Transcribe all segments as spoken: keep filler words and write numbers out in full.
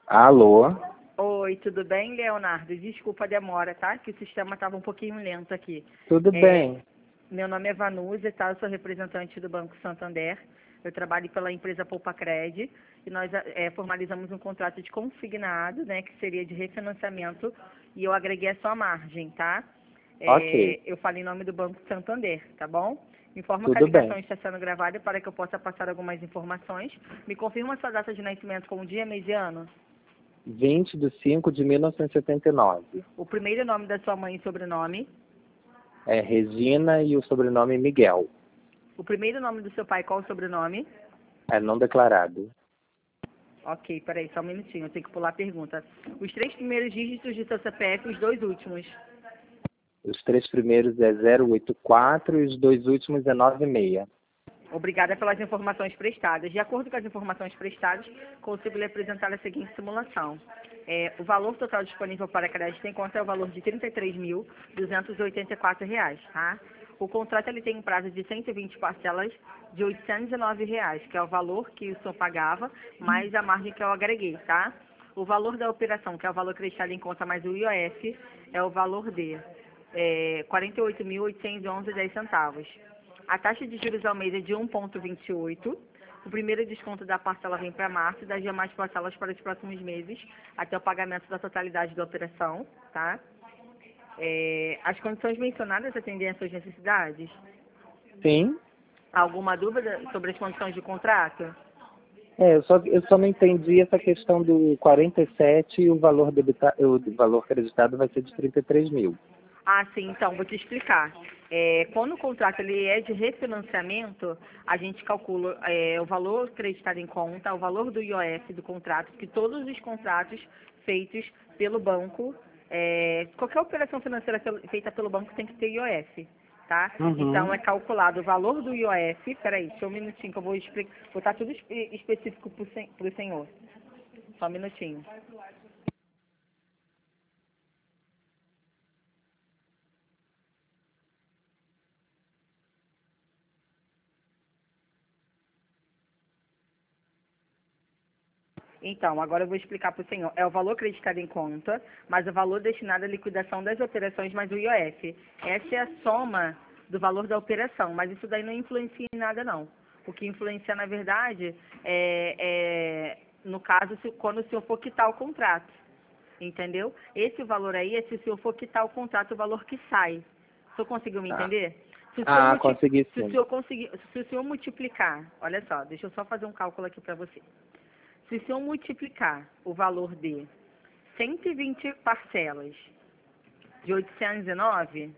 Alô? Oi, tudo bem, Leonardo? Desculpa a demora, tá? Que o sistema estava um pouquinho lento aqui. Tudo É, bem. Meu nome é Vanusa, tá? Eu sou representante do Banco Santander. Eu trabalho pela empresa Poupa-Cred e nós é, formalizamos um contrato de consignado, né, que seria de refinanciamento, e eu agreguei a sua margem, tá? É, Ok, eu falo em nome do Banco Santander, tá bom? Me informa que a tudo bem. ligação está sendo gravada para que eu possa passar algumas informações. Me confirma sua data de nascimento como dia, mês e ano. vinte de cinco de mil novecentos e setenta e nove. O primeiro nome da sua mãe e sobrenome. É Regina e o sobrenome Miguel. O primeiro nome do seu pai, qual o sobrenome? É não declarado. Ok, peraí, só um minutinho, eu tenho que pular a pergunta. Os três primeiros dígitos do seu C P F, os dois últimos. Os três primeiros é zero oito quatro e os dois últimos é nove seis. Obrigada pelas informações prestadas. De acordo com as informações prestadas, consigo lhe apresentar a seguinte simulação. É, o valor total disponível para crédito em conta é o valor de trinta e três mil duzentos e oitenta e quatro reais, tá? O contrato ele tem um prazo de cento e vinte parcelas de oitocentos e nove reais, que é o valor que o senhor pagava, mais a margem que eu agreguei, tá? O valor da operação, que é o valor acreditado em conta mais o I O F, é o valor de é, quarenta e oito mil oitocentos e onze reais e dez centavos. A taxa de juros ao mês é de um vírgula vinte e oito. O primeiro desconto da parcela vem para março e das demais parcelas para os próximos meses, até o pagamento da totalidade da operação, tá? É, as condições mencionadas atendem às suas necessidades? Sim? Alguma dúvida sobre as condições de contrato? É, eu só, eu só não entendi essa questão do quarenta e sete e o valor, debita, o valor acreditado vai ser de trinta e três mil. Ah, sim, então, vou te explicar. É, quando o contrato ele é de refinanciamento, a gente calcula é, o valor acreditado em conta, o valor do I O F do contrato, que todos os contratos feitos pelo banco, é, qualquer operação financeira feita pelo banco tem que ter I O F, tá? Então, é Uhum. calculado o valor do I O F, peraí, só um minutinho que eu vou explicar, botar tudo espe- específico para o senhor. Só um minutinho. Então, agora eu vou explicar para o senhor. É o valor acreditado em conta, mas o valor destinado à liquidação das operações mais o I O F. Essa é a soma do valor da operação, mas isso daí não influencia em nada, não. O que influencia, na verdade, é, é no caso, se, quando o senhor for quitar o contrato. Entendeu? Esse valor aí é se o senhor for quitar o contrato, o valor que sai. O senhor conseguiu me Ah, entender? Se o senhor, ah, multi- consegui se o sim. senhor conseguir, se o senhor multiplicar, olha só, deixa eu só fazer um cálculo aqui para você. Se o senhor multiplicar o valor de cento e vinte parcelas de oitocentos e nove,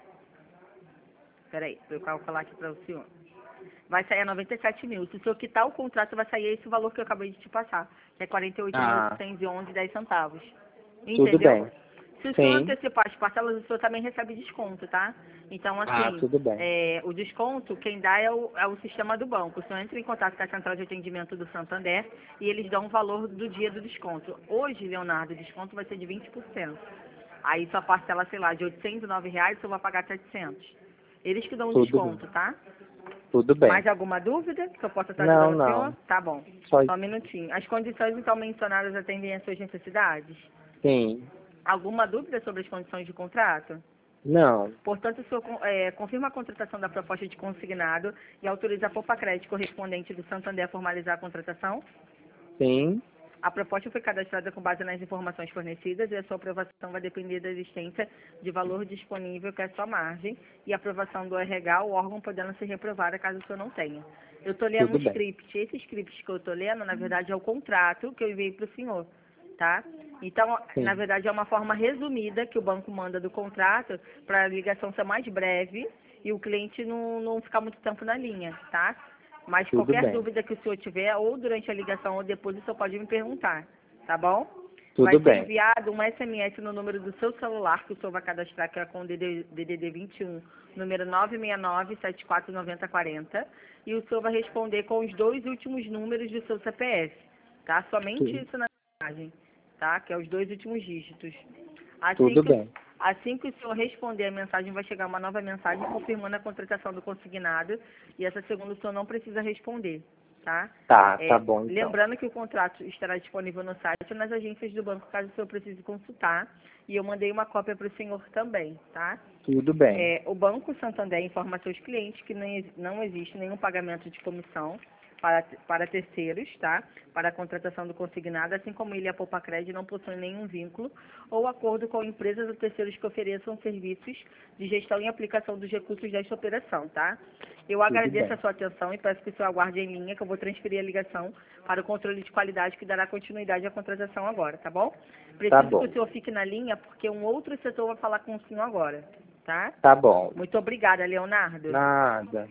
peraí, deixa eu calcular aqui para o senhor, vai sair a noventa e sete mil. Se o senhor quitar o contrato, vai sair esse valor que eu acabei de te passar, que é quarenta e oito mil Ah, oitocentos e onze reais e dez centavos. tudo Entendeu? bem. Se o senhor Sim. antecipar as parcelas, o senhor também recebe desconto, tá? Então, Ah, assim, tudo bem. é, o desconto, quem dá é o, é o sistema do banco. O senhor entra em contato com a central de atendimento do Santander e eles dão o valor do dia do desconto. Hoje, Leonardo, o desconto vai ser de vinte por cento. Aí sua parcela, sei lá, de oitocentos e nove reais, o senhor vai pagar setecentos. Eles que dão o Tudo bem. desconto, tá? Tudo bem. Mais alguma dúvida que eu possa estar Não, ajudando o senhor? não. Tá bom. Só Só um minutinho. As condições, então, mencionadas atendem às suas necessidades? sim. Alguma dúvida sobre as condições de contrato? Não. Portanto, o senhor é, confirma a contratação da proposta de consignado e autoriza a Poupa-Cred correspondente do Santander a formalizar a contratação? Sim. A proposta foi cadastrada com base nas informações fornecidas e a sua aprovação vai depender da existência de valor disponível, que é a sua margem, e a aprovação do R H, o órgão podendo ser reprovada caso o senhor não tenha. Eu estou lendo um Tudo bem. script. Esse script que eu estou lendo, na verdade, é o contrato que eu enviei para o senhor, tá? Então, na Sim. verdade, é uma forma resumida que o banco manda do contrato para a ligação ser mais breve e o cliente não, não ficar muito tempo na linha, tá? Mas Tudo qualquer bem. dúvida que o senhor tiver, ou durante a ligação ou depois, o senhor pode me perguntar, tá bom? Vai Tudo ser bem. enviado um S M S no número do seu celular, que o senhor vai cadastrar, que é com o D D D vinte e um, número nove seis nove, sete quatro nove zero quatro zero, e o senhor vai responder com os dois últimos números do seu C P F, tá? Somente Tudo, isso na mensagem, tá? Que é os dois últimos dígitos. Assim tudo que, o- bem. assim que o senhor responder a mensagem, vai chegar uma nova mensagem confirmando a contratação do consignado, e essa segunda o senhor não precisa responder. tá? Tá, É, tá bom então. lembrando que o contrato estará disponível no site ou nas agências do banco, caso o senhor precise consultar. E eu mandei uma cópia para o senhor também, tá? Tudo bem. É, o Banco Santander informa a seus clientes que não, ex- não existe nenhum pagamento de comissão para, para terceiros, tá? Para a contratação do consignado, assim como ele e a Poupa-Cred não possuem nenhum vínculo ou acordo com empresas ou terceiros que ofereçam serviços de gestão e aplicação dos recursos desta operação, tá? Eu agradeço bem. a sua atenção e peço que o senhor aguarde em linha, que eu vou transferir a ligação para o controle de qualidade que dará continuidade à contratação agora, tá bom? Tá Preciso que bom. o senhor fique na linha, porque um outro setor vai falar com o senhor agora, tá? Tá bom. Muito obrigada, Leonardo. Nada.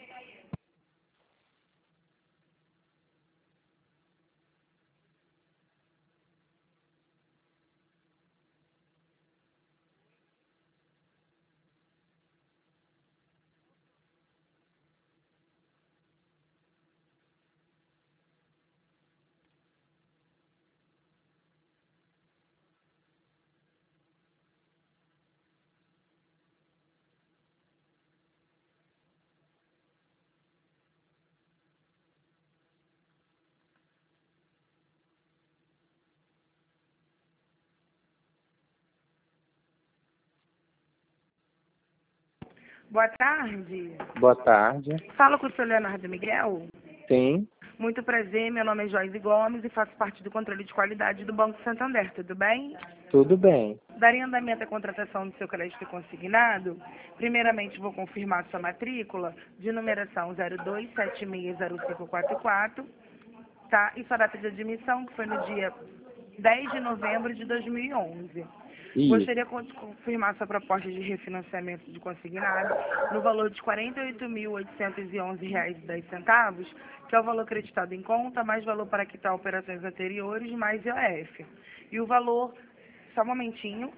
Boa tarde. Boa tarde. Falo com o senhor Leonardo Miguel. Sim, Muito prazer, meu nome é Joyce Gomes e faço parte do controle de qualidade do Banco Santander, tudo bem? tudo bem. Daria andamento à contratação do seu crédito consignado. Primeiramente, vou confirmar sua matrícula de numeração zero dois sete seis zero cinco quatro quatro, tá? E sua data de admissão, que foi no dia dez de novembro de dois mil e onze. Isso. Gostaria de confirmar sua proposta de refinanciamento de consignado no valor de quarenta e oito mil oitocentos e onze reais e dez centavos, que é o valor acreditado em conta, mais valor para quitar operações anteriores, mais I O F. E o valor, só um momentinho,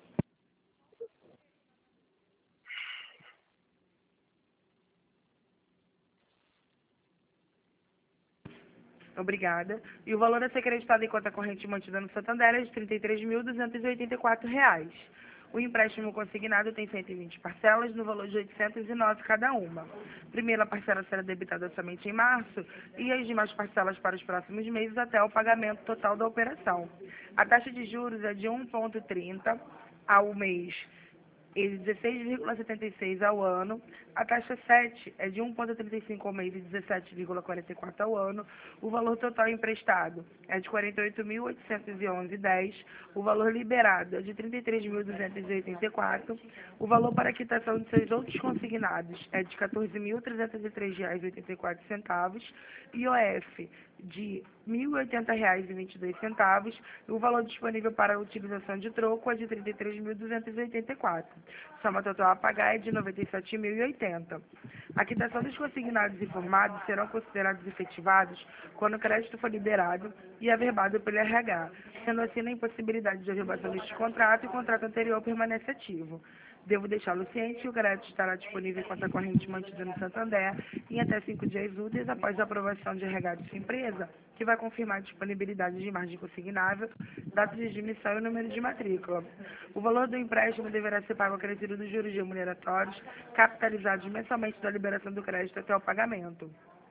obrigada. E o valor a ser acreditado em conta corrente mantida no Santander é de trinta e três mil duzentos e oitenta e quatro reais. O empréstimo consignado tem cento e vinte parcelas no valor de oitocentos e nove cada uma. Primeira parcela será debitada somente em março e as demais parcelas para os próximos meses até o pagamento total da operação. A taxa de juros é de um vírgula trinta ao mês e dezesseis vírgula setenta e seis ao ano. A taxa sete é de um vírgula trinta e cinco ao mês e dezessete vírgula quarenta e quatro ao ano. O valor total emprestado é de quarenta e oito mil oitocentos e onze reais e dez centavos. O valor liberado é de trinta e três mil duzentos e oitenta e quatro reais. O valor para a quitação de seus outros consignados é de quatorze mil trezentos e três reais e oitenta e quatro centavos. I O F de mil e oitenta reais e vinte e dois centavos. E o valor disponível para a utilização de troco é de trinta e três mil duzentos e oitenta e quatro reais. Soma total a pagar é de noventa e sete mil e oitenta. A quitação dos consignados informados serão considerados efetivados quando o crédito for liberado e averbado pelo R H, sendo assim na impossibilidade de averbação deste contrato e o contrato anterior permanece ativo. Devo deixá-lo ciente que o crédito estará disponível em conta corrente mantida no Santander em até cinco dias úteis após a aprovação de R H de sua empresa, que vai confirmar a disponibilidade de margem consignável, data de admissão e número de matrícula. O valor do empréstimo deverá ser pago acrescido dos juros remuneratórios, capitalizados mensalmente da liberação do crédito até o pagamento.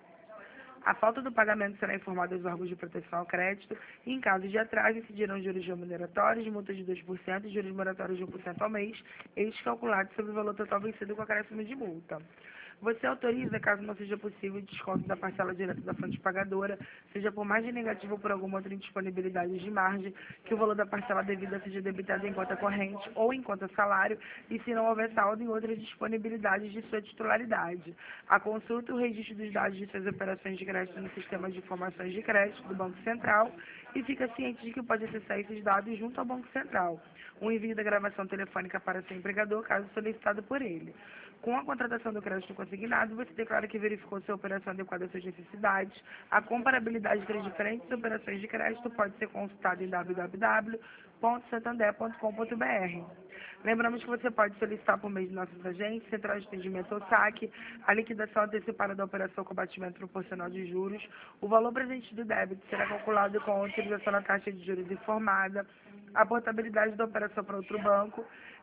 A falta do pagamento será informada aos órgãos de proteção ao crédito e, em caso de atraso, incidirão juros remuneratórios, multas de dois por cento e juros moratórios de um por cento ao mês, eles calculados sobre o valor total vencido com acréscimo de multa. Você autoriza, caso não seja possível, o desconto da parcela direta da fonte pagadora, seja por margem negativa ou por alguma outra indisponibilidade de margem, que o valor da parcela devida seja debitado em conta corrente ou em conta salário, e se não houver saldo em outras disponibilidades de sua titularidade. A consulta e o registro dos dados de suas operações de crédito no sistema de informações de crédito do Banco Central e fica ciente de que pode acessar esses dados junto ao Banco Central. O envio da gravação telefônica para seu empregador, caso solicitado por ele. Com a contratação do crédito consignado, você declara que verificou se a operação adequada às suas necessidades. A comparabilidade entre as diferentes operações de crédito pode ser consultada em w w w ponto santander ponto com ponto b r. Lembramos que você pode solicitar por meio de nossas agências, Central de Atendimento ou saque, a liquidação antecipada da operação com batimento proporcional de juros. O valor presente do débito será calculado com a utilização da taxa de juros informada, a portabilidade da operação para outro banco,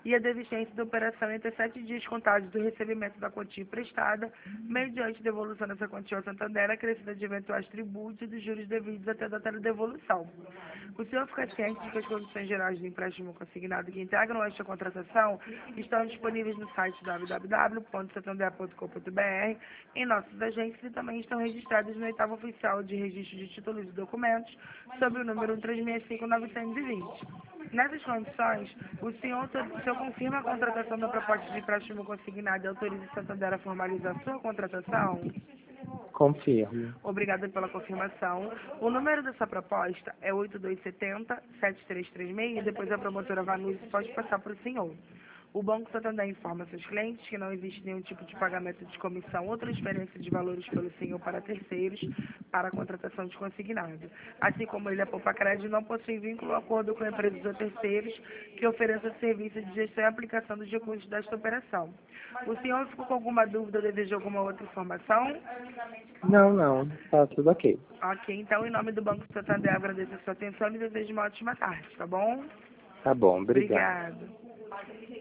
e a desistência da operação em até sete dias contados do recebimento da quantia prestada, mediante devolução dessa quantia ao Santander, acrescida de eventuais tributos e dos juros devidos até a data da devolução. O senhor fica ciente de que as condições gerais do empréstimo consignado que integram esta contratação estão disponíveis no site w w w ponto santander ponto com ponto b r, em nossas agências, e também estão registradas no oitavo oficial de registro de títulos e documentos, sob o número um três seis cinco nove dois zero. Nessas condições, o senhor, o senhor confirma a contratação da proposta de empréstimo consignado e autoriza o Santander a formalizar a sua contratação? Confirmo. Obrigada pela confirmação. O número dessa proposta é oito dois sete zero, sete três três seis, e depois a promotora Vanuse pode passar para o senhor. O Banco Santander informa seus clientes que não existe nenhum tipo de pagamento de comissão ou transferência de valores pelo senhor para terceiros para a contratação de consignado. Assim como ele, a Poupa Crédito, não possui vínculo ou acordo com empresas ou terceiros que ofereçam serviço de gestão e aplicação dos recursos desta operação. O senhor ficou com alguma dúvida ou deseja alguma outra informação? Não, não. Tá tudo ok. Ok, então, em nome do Banco Santander, agradeço a sua atenção e desejo uma ótima tarde, tá bom? Tá bom, obrigado. Obrigada.